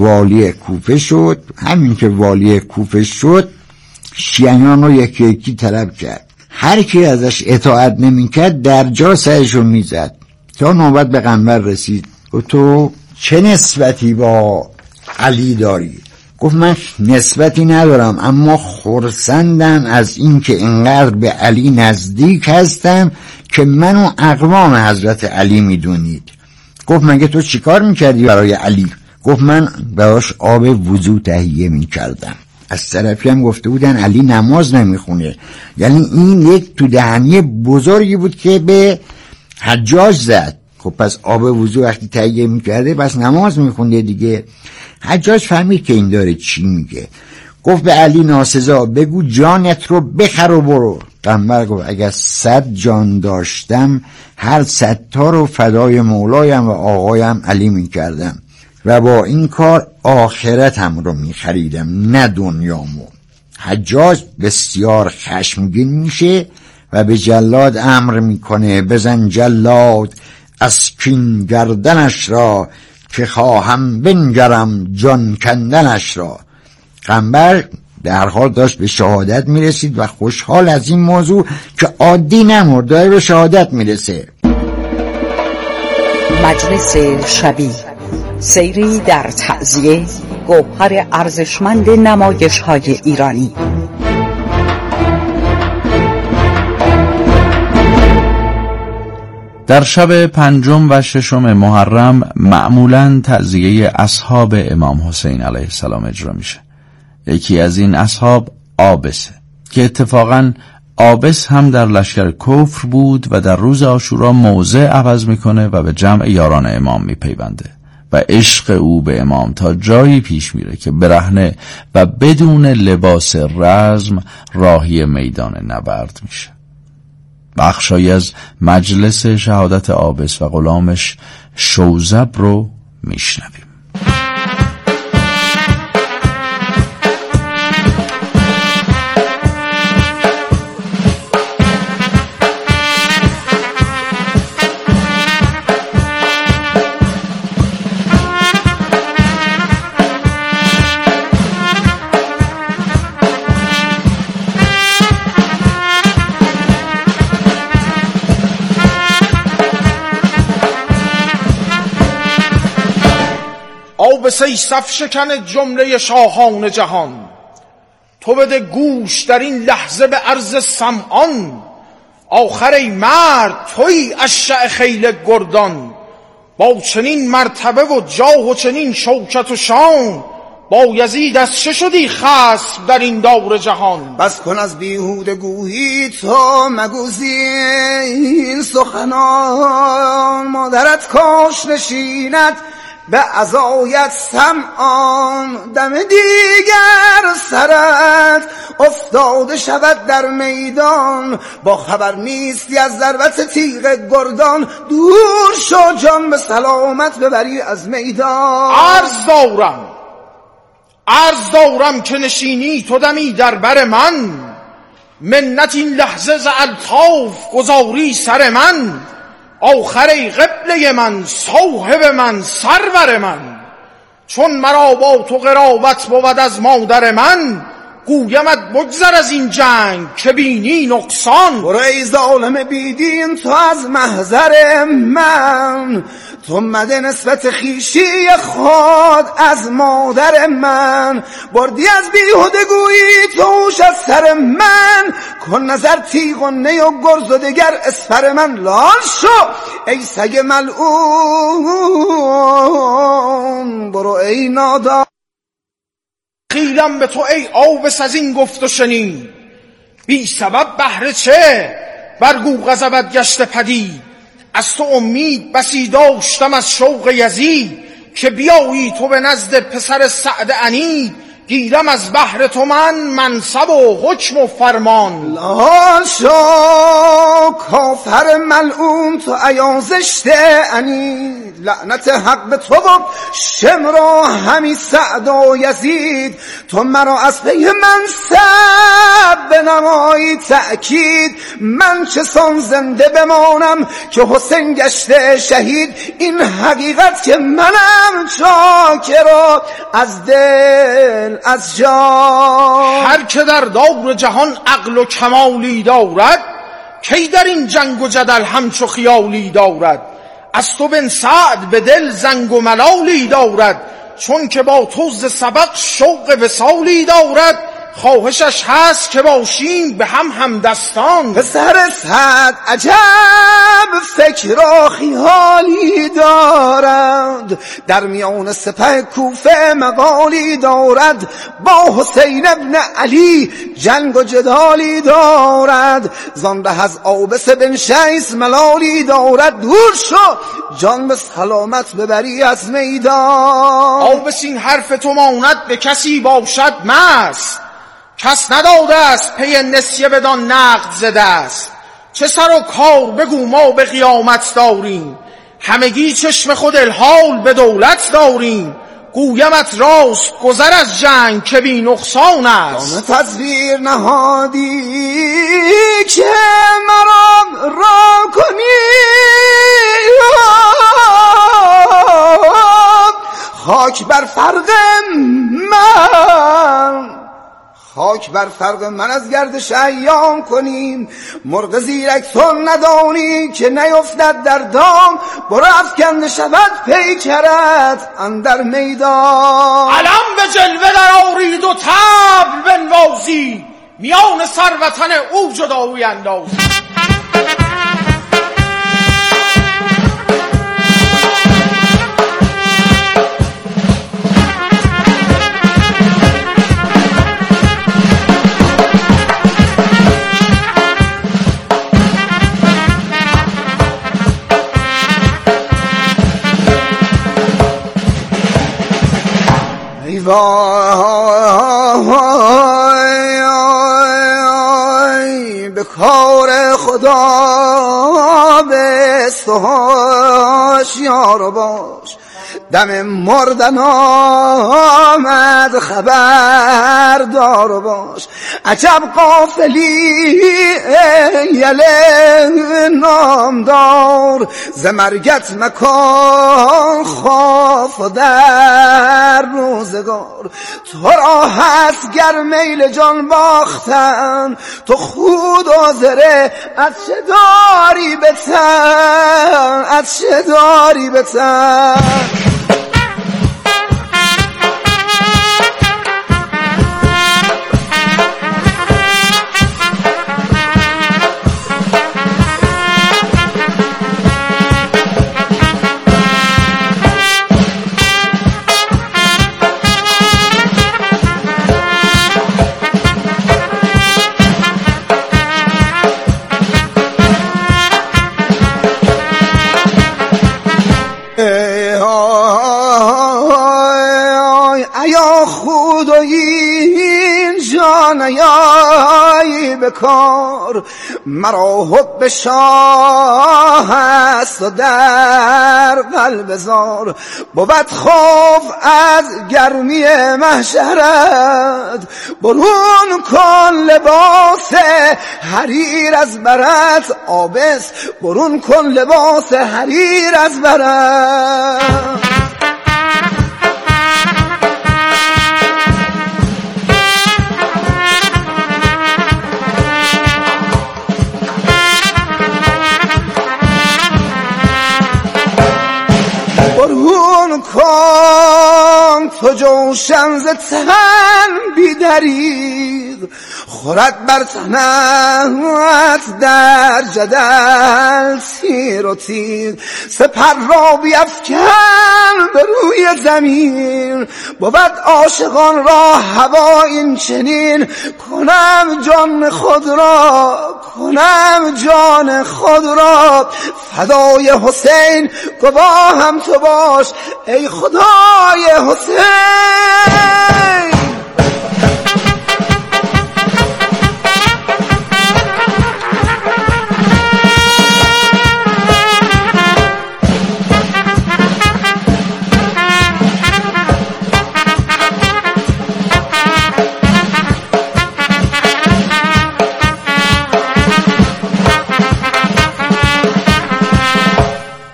والی کوفه شد. همین که والی کوفه شد شیعیان رو یکی یکی طلب کرد. هر کی ازش اطاعت نمی‌کرد در جا سرشو میزد تا نوبت به قنبر رسید. و تو چه نسبتی با علی داری؟ گفت من نسبتی ندارم، اما خرسندم از این که اینقدر به علی نزدیک هستم که منو اقوام حضرت علی میدونید. گفت مگه تو چیکار میکردی برای علی؟ گفت من براش آب وضو تهیه میکردم. از طرفی هم گفته بودن علی نماز نمیخونه، یعنی این یک تو دهنی بزرگی بود که به حجاج زد. خب پس آب وضو وقتی تهیه میکرده پس نماز میخونده دیگه. حجاج فهمید که این داره چی میگه، گفت به علی ناسزا بگو جانت رو بخر و برو. قنبر گفت اگر 100 جان داشتم هر 100 تا رو فدای مولایم و آقایم علی میکردم و با این کار آخرتم رو میخریدم نه دنیامو. حجاج بسیار خشمگین میشه و به جلاد امر میکنه بزن جلاد از کین گردنش را که خواهم بنگرم جان کندنش را. قنبر در حال داشت به شهادت میرسید و خوشحال از این موضوع که عادی نمرد، داره به شهادت میرسه. مجلس شبی، سیری در تعزیه، گوهر ارزشمند نمایش‌های ایرانی. در شب 5 و 6 محرم معمولاً تعزیه اصحاب امام حسین علیه السلام اجرا میشه. یکی از این اصحاب عابسه که اتفاقاً عابس هم در لشکر کفر بود و در روز عاشورا موضع عوض میکنه و به جمع یاران امام میپیونده و عشق او به امام تا جایی پیش میره که برهنه و بدون لباس رزم راهی میدان نبرد میشه. بخشایی از مجلس شهادت عابس و غلامش شوذب رو میشنویم. عابسه صف شکن جمله شاهان جهان، تو بده گوش در این لحظه به عرض سمعان. آخر ای مرد توی اشع خیل گردان، با چنین مرتبه و جاه و چنین شوکت و شان، با یزید از چه شدی خصم در این دور جهان؟ بس کن از بیهوده گویی تو مگوزین سخنان، مادرت کاش نشیند به عزایت سمعان، دم دیگر سرت افتاده شود در میدان، با خبر نیستی از ضربت تیغ گردان، دور شو جان به سلامت ببری از میدان. عرض دارم که نشینی تو دمی در بر من، منت این لحظه ز الطاف گذاری سر من. آخر ای قبله من، صاحب من، سرور من، چون مرا با تو قرابت بود از مادر من، گویمت بگذر از این جنگ که بینی نقصان. برو ای ظالم بیدین تو از محضر من، تو مده نسبت خیشی خود از مادر من، بردی از بیهوده گویی توش از سر من، کن نظر تیغ و نی و گرز و دگر اسفر من. لال شو ای سگ ملعون، برو ای نادان. خیلم به تو ای عابس از این گفت و شنید، بی سبب بهر چه برگو غضبت گشته پدید. از تو امید بسی داشتم از شوق یزید، که بیایی تو به نزد پسر سعد عنید. گیرم از بهر تو من منصب و حکم و فرمان. لال شو کافر ملعون تو ایازشت عنید، لعنت حق به تو و شمرا همی سعد و یزید. تو مرا از پی منصب بنمایی تأکید، من چه سان زنده بمانم که حسین گشته شهید. این حقیقت که منم چاکرا از دل از جان. هر که در دور جهان عقل و کمالی دارد، کی در این جنگ و جدل همچو خیالی دارد. از تو بن سعد به دل زنگ و ملالی دارد، چون که با تو ز سبق شوق وصالی دارد. خواهشش هست که باشیم به هم همدستان، پسر سعد عجب فکر و خیالی دارد. در میان سپه کوفه مقالی دارد، با حسین ابن علی جنگ و جدالی دارد. زان به از عابس بن شیس ملالی دارد. دور شو جان به سلامت ببری از میدان. عابس این حرف تو ماند به کسی باشد مست، کس نداده است پی نسیه بدان نقد زده است. چه سر و کار بگو ما به قیامت داریم، همگی چشم خود الحال به دولت داریم. گویمت راست گذر از جنگ که بی نقصان است، دام تصویر نهادی که مرا را کنی. خاک بر فرق من، خاک بر فرق من از گردش ایام کنیم. مرغ زیرک تو ندانی که نیفتد در دام، برو افکنده شود پیکرت اندر میدان. علم به جلوه در آرید و طبل بنوازی، میان سر وطن او جدایی اندازی. وای به کار خدا بست و هوشیار باش. دم مردن آمد خبردار باش. عجب قافلی یله نامدار، ز مرگت مکان خاف در روزگار. تو را هست گر میل جان باختن، تو خود و زره از چه داری بتن، از چه داری بتن. ایا خود و این جان ایای بکار، مرا حب شاه است و در قلب زار. بود خوف از گرمی محشرت، برون کن لباس حریر از برت. عابس برون کن لباس حریر از برت. برون کن تو جوشن ز تن بی‌دریغ، خورد بر تنت در جدل تیر و تیغ. سپر را بیفکن به روی زمین، بود عاشقان را هوا این چنین. کنم جان خود را، کنم جان خود را فدای حسین. گواهم تو باش ای خدای حسین.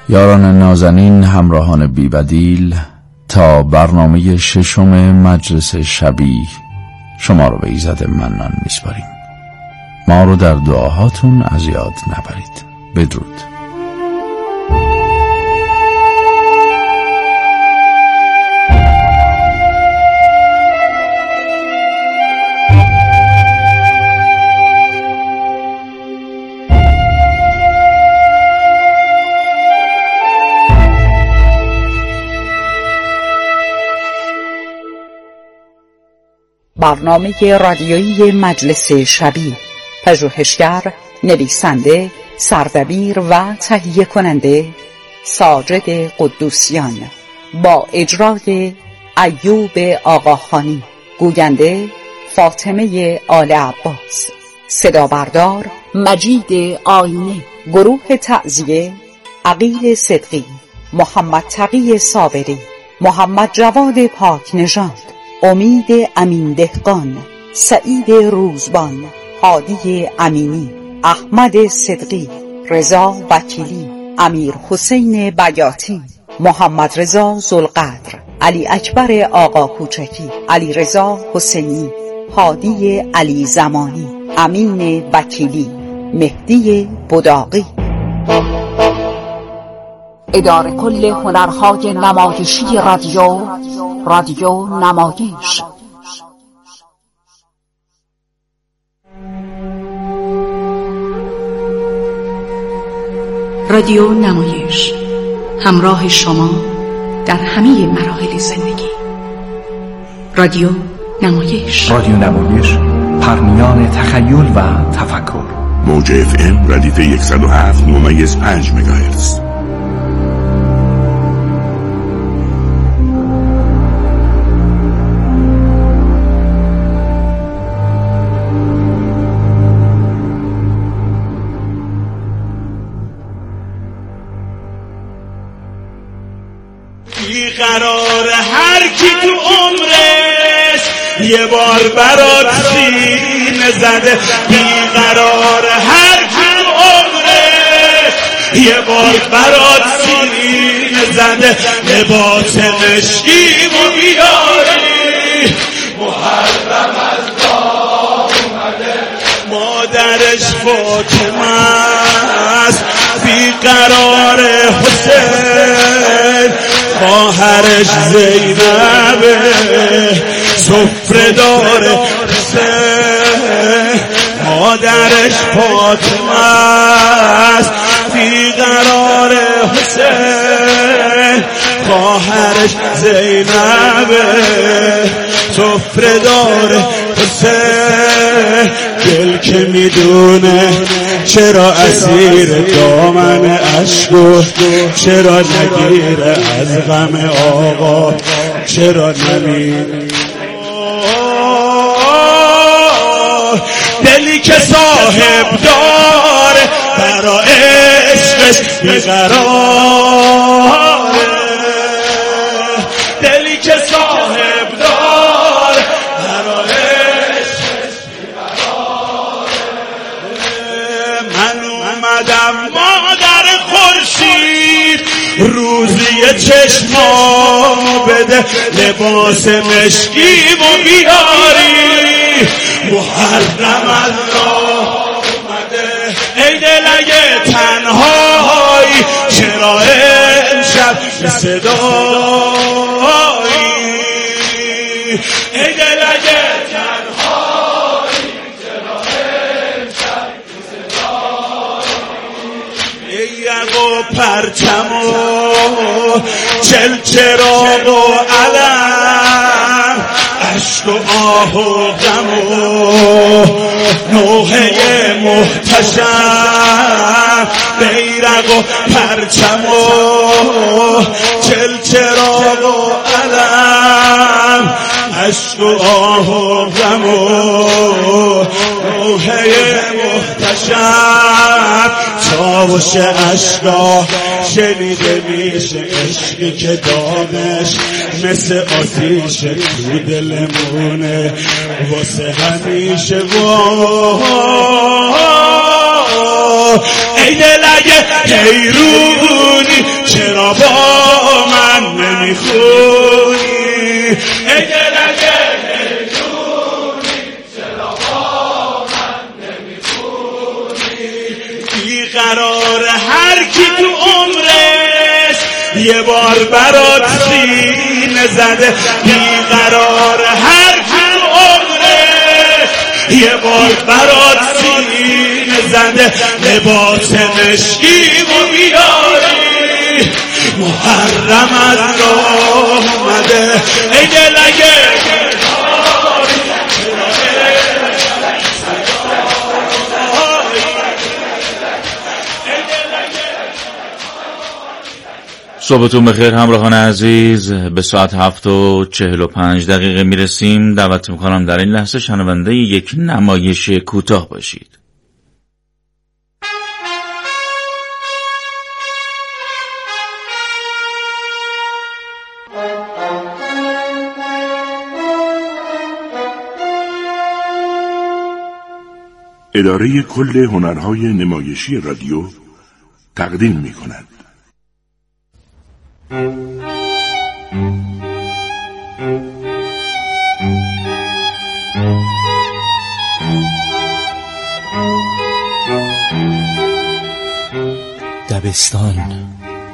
یاران نازنین، همراهان بی‌بدیل، تا برنامه ششم مجلس شبی شما رو به ایزد منان میسپاریم. ما رو در دعاهاتون از یاد نبرید. بدرود. برنامه رادیویی مجلس شبی، پژوهشگر، نویسنده، سردبیر و تهیه کننده ساجد قدوسیان، با اجرای ایوب آقاخانی، گوینده فاطمه آل عباس، صدا بردار مجید آینه، گروه تعزیه عقیل صدقی، محمد تقی صابری، محمد جواد پاک نژاد، امید امین دهقان، سعید روزبان، هادی امینی، احمد صدقی، رضا وکیلی، امیر حسین بیاتی، محمد رضا ذوالقدر، علی اکبر آقا کوچکی، علی رضا حسینی، هادی علی زمانی، امین وکیلی، مهدی بداقی. اداره کل هنرهای نمایشی رادیو نمایش. رادیو نمایش، همراه شما در همه مراحل زندگی. رادیو نمایش، پرمیان تخیل و تفکر. موج FM ردیف 107.5 مگاهرتز. بیقرار هر کی تو عمرش یه بار برات سینه زده، بیقرار هر کی تو عمرش یه بار برات سینه زده، لباس مشکیمو بیاری محرم از راه اومده، مادرش فاطمه است، بیقرار حسین، خواهرش زینبه، سفره داره حسین، مادرش فاطمه است، بیقرار حسین، خواهرش زینبه، سفره داره حسین. دل که میدونه چرا اسیر دامن عشق، چرا نگیره از غم آقا، چرا نمیره دلی که صاحب داره برا عشقش بیقراره، دلی که صاحب داره برا عشقش بیقراره. من اومدم مادر خورشید روزی چشمامو بده، لباس مشکیمو بیاری محرم از راه اومده. ای دل اگه تنهایی چرا امشب صدایی، ای دل اگه تنهایی چرا امشب صدایی. ای یقو پرچم و چلچراغ و علم، عشق و آه و غم و نوحه محتشم، بیرق و پرچم و چلچراغ و علم، عشق و آه و غم و نوحه محتشم. چاوش عشقا شنیده میشه، عشقی که دامش مثل آتیش تو دلمونه واسه همیشه. ای دلگه حیرونی چرا با من نمیخونی؟ ای دلگه حیرونی چرا با من نمیخونی؟ بیقرار هر کی تو عمرش یه بار برات سینه زده، بیقرار هر کی تو عمرش یه بار برات سینه زده، لباس مشکیمو بیاری محرم از راه اومده. ای دلگه صبحتون بخیر همراهان عزیز. به ساعت 7:45 میرسیم. دعوت میکنم در این لحظه شنونده یک نمایش کوتاه باشید. اداره کل هنرهای نمایشی رادیو تقدیم می‌کند. دبستان.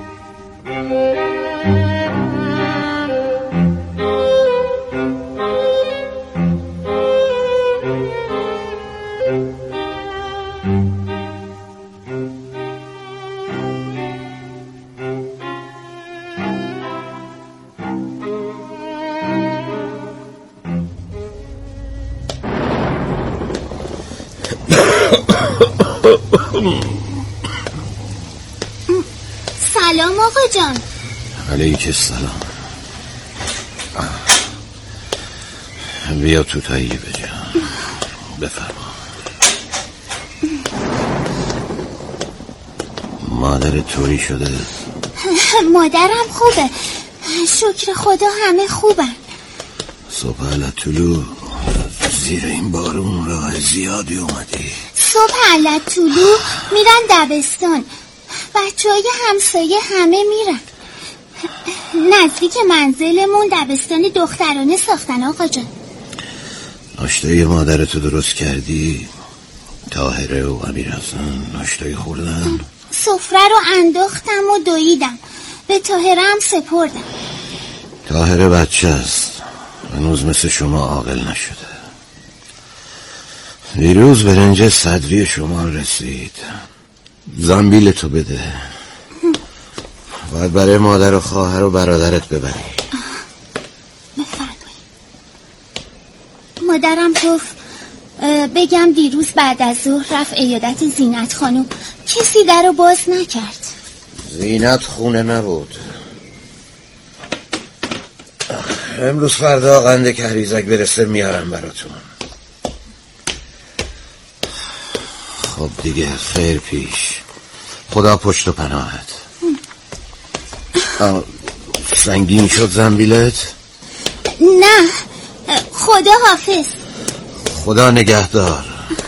سلام آقا جان. علیک السلام. بیا تو تایی بجام. بفرما. مادر طوری شده؟ مادرم خوبه، شکر خدا همه خوبن. صبح علت طلوع زیر این بارون راه زیادی اومدی. صبح علت طلوع میرن دبستان، بچه‌های همسایه همه میرن. نزدیک منزلمون دبستان دخترانه ساختن آقا جان. ناشتای مادرتو درست کردی؟ طاهره و امیرحسن ناشتای خوردن؟ سفره رو انداختم و دویدم، به طاهره هم سپردم. طاهره بچه است، هنوز مثل شما عاقل نشده. دیروز برنج صدری شما رسید، زنبیل تو بده. باید برای مادر و خواهر و برادرت ببری. بفرمایید. مادرم گفت بگم دیروز بعد از ظهر رفت عیادت زینت خانم، کسی در رو باز نکرد. زینت خونه نبود. امروز فردا قند کریزک برسه میارم براتون. خب دیگه خیر پیش. خدا پشت و پناهت. سنگین شد زنبیلت؟ نه، خدا حافظ. خدا نگهدار.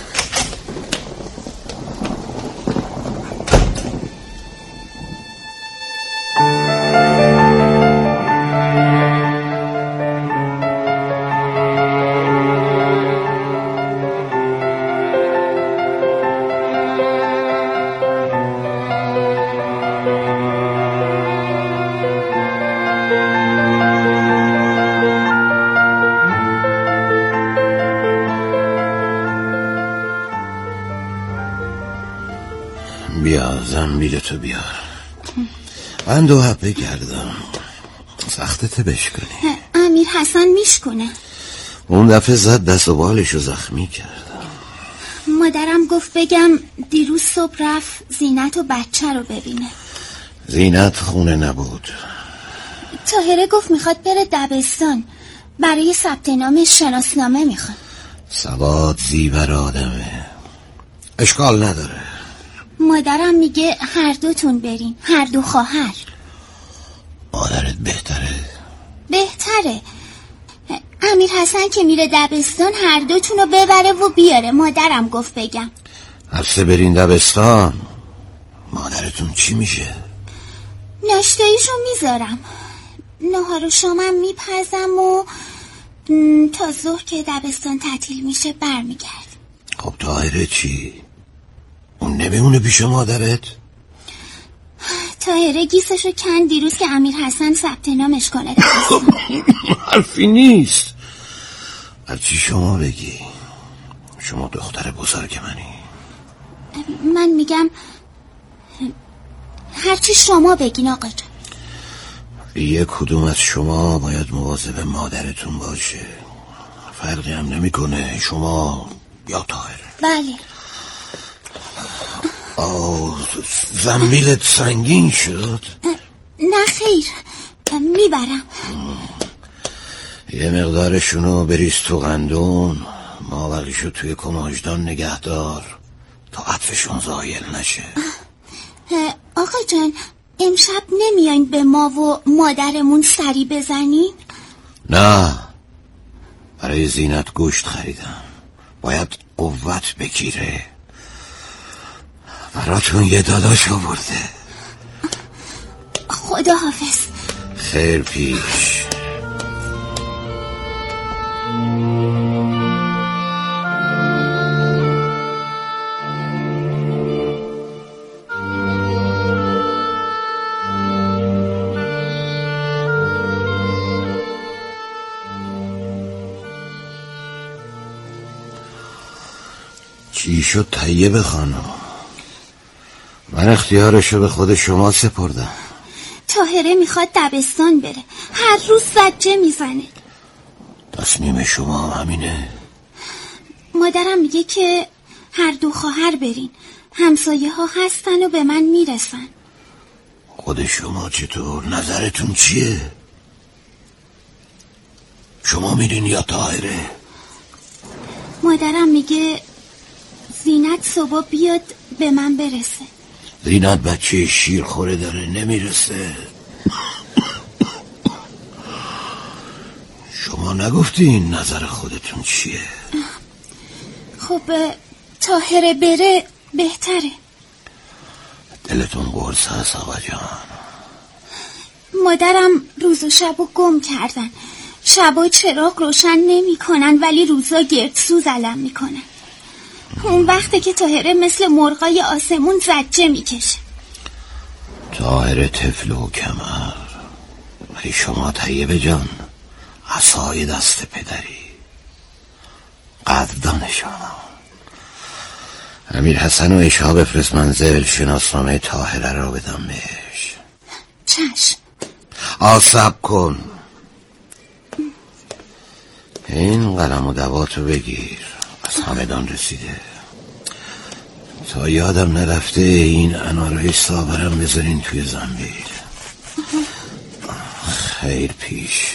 بیا زنبیلتو بیار. من 2 حبه کردم، سختت بشکنی. امیر حسن میشکنه. اون دفعه زد دست و بالشو زخمی کردم. مادرم گفت بگم دیروز صبح رفت زینت و بچه رو ببینه. زینت خونه نبود. طاهره گفت میخواد بره دبستان، برای ثبت نام شناسنامه میخواد. سواد زیور آدمه، اشکال نداره. مادرم میگه هر دوتون برین، هر دو خواهر. مادرت بهتره؟ بهتره. امیر حسن که میره دبستان هر دوتون رو ببره و بیاره. مادرم گفت بگم. هسته برین دبستان. مادرتون چی میشه؟ ناشتاییشو میذارم، نهار و شامم میپزم و تا ظهر که دبستان تعطیل میشه برمیگرد. خب طاهره چی؟ اون نمیمونه پیش مادرت؟ طاهره گیسشو کند دیروز که امیر حسن ثبت نامش کنه. حرفی نیست. هرچی شما بگی. شما دختر بزرگ منی. من میگم هرچی شما بگین آقا جان. یک کدوم از شما باید مواظب مادرتون باشه. فرقی هم نمیکنه شما یا طاهره. بله. زنبیلت سنگین شد؟ نه خیر، میبرم. یه مقدارشونو بریز تو قندون، ما بقیشو توی کماجدان نگه دار تا عطفشون زایل نشه. آقا جان امشب نمیاین به ما و مادرمون سری بزنین؟ نه، برای زینت گوشت خریدم، باید قوت بگیره. براتون یه داداش آورده. خدا حافظ. خیر پیش. چی شد طیبه خانم؟ من اختیارشو به خود شما سپردم. طاهره میخواد دبستان بره، هر روز زجه میزنه. تصمیم شما همینه؟ مادرم میگه که هر دو خواهر برین، همسایه ها هستن و به من میرسن. خود شما چطور؟ نظرتون چیه؟ شما میرین یا طاهره؟ مادرم میگه زینت صبح بیاد به من برسه. زینت بچه شیرخوره داره، نمیرسه. شما نگفتین نظر خودتون چیه؟ خب طاهره بره بهتره. دلتون قرص هست آقا جان. مادرم روز و شبو گم کردن، شبا چراغ روشن نمی کنن ولی روزا گردسوز علم می کنن. اون وقته که طاهره مثل مرغای آسمون زجه می کشه. طاهره طفل و کمر، ولی شما طیبه جان عصای دست پدری، قدردان شما. امیر حسن و ایشا بفرست منزل، شناسنامه طاهره را بدم بهش. چشم. آسب کن. این قلم و دواتو بگیر، از همدان رسیده. تا یادم نرفته این انارای صابرم بذارین توی زنبیل. خیر پیش.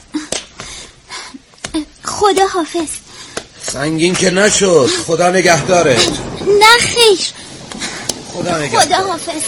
خدا حافظ. سنگین که نشد، خدا نگهدارت. نه خیر. خدا نگهدارت. خدا حافظ.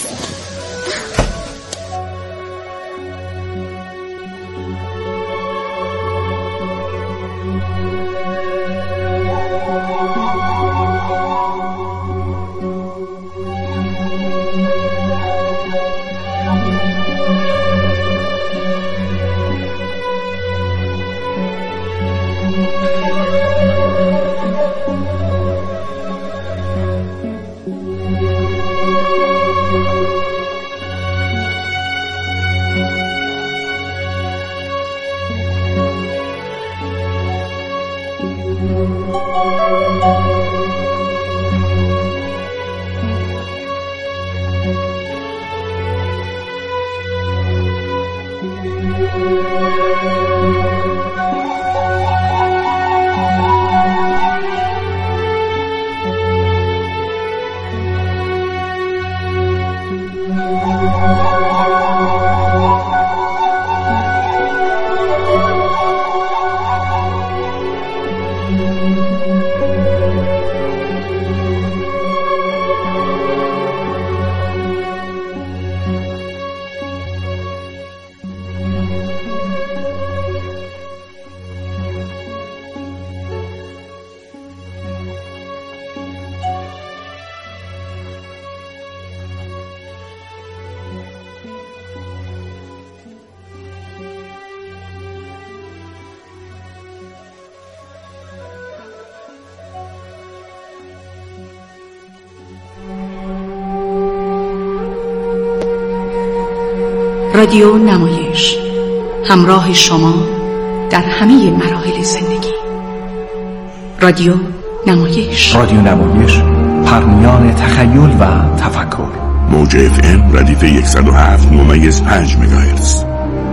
رادیو نمایش، همراه شما در همه مراحل زندگی. رادیو نمایش، رادیو نمایش، پرمیان تخیل و تفکر. موج FM ردیف 107.5 مگاهرتز.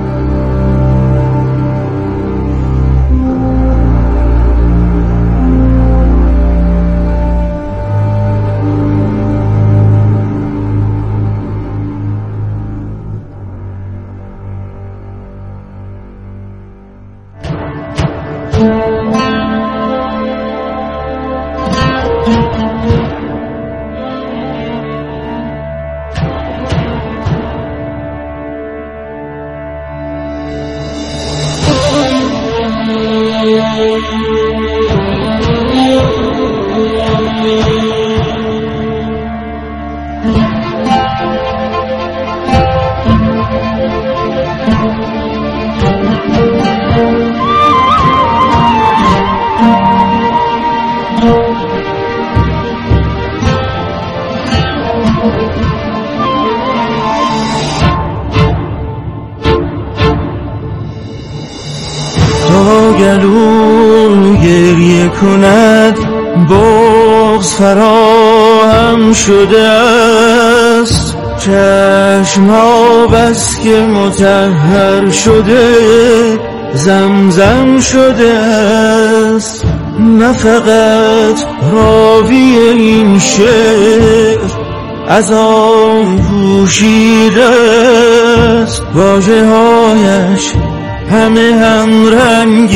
گلو گریه کند بغض فراهم شده است، چشم ها بس که مطهر شده زمزم شده است. نه فقط راوی این شعر از آن پوشیده است، واژه هایش همه هم رنگ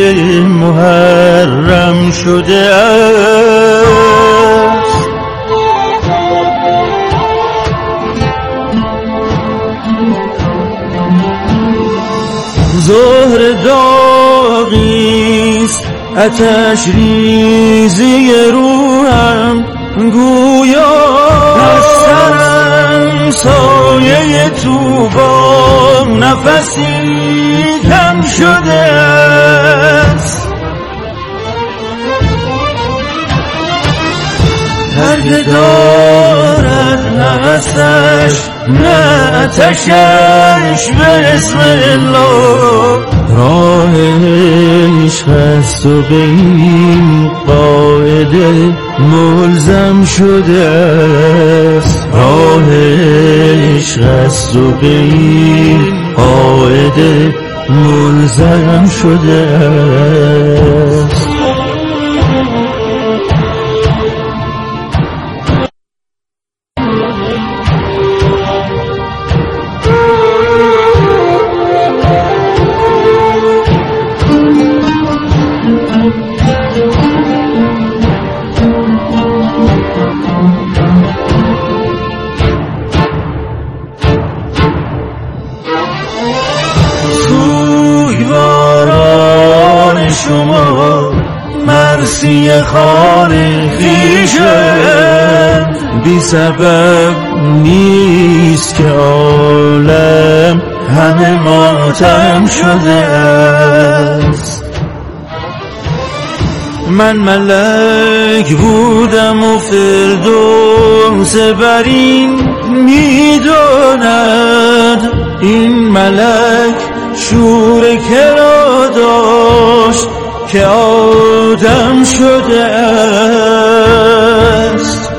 محرم شده است. زهر داغیست آتش ریزی روحم، گویا از سرم سایه طوفان نفسی کم شده است. هر که دارد نفسش نه آتشش به اسم الله، راه عشق است و به این قاعده ملزم شده است. راه عشق است و به این قاعده ملزم شده است. شما مرسی خان خویشم، بی سبب نیست که عالم همه ماتم شده است. من ملک بودم و فردوس برین میداند، این ملک شور که را داشت که آدم شده است.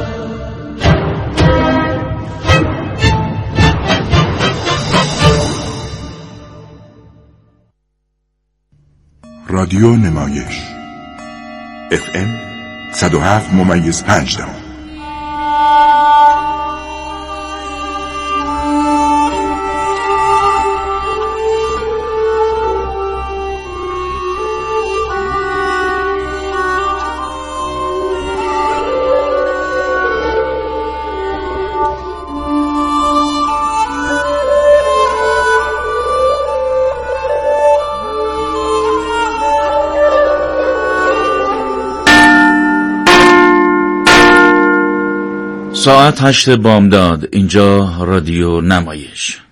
رادیو نمایش FM 107.5. ساعت 8 بامداد. اینجا رادیو نمایش.